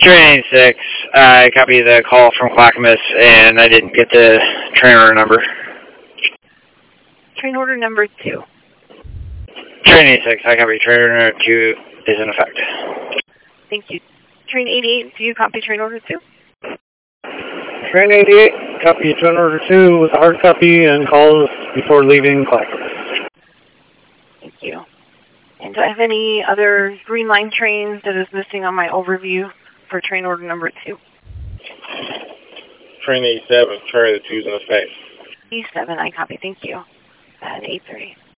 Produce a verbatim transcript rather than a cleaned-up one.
Train six, I copy the call from Clackamas, and I didn't get the train order number. Train order number two. Train eighty-six, I copy train order number two is in effect. Thank you. Train eighty-eight, do you copy train order two? Train eighty-eight, copy train order two with a hard copy and calls before leaving Clackamas. Thank you. And do I have any other Green Line trains that is missing on my overview for train order number two? Train eighty-seven, train two is in effect. E seven, I copy, thank you. At eight thirty.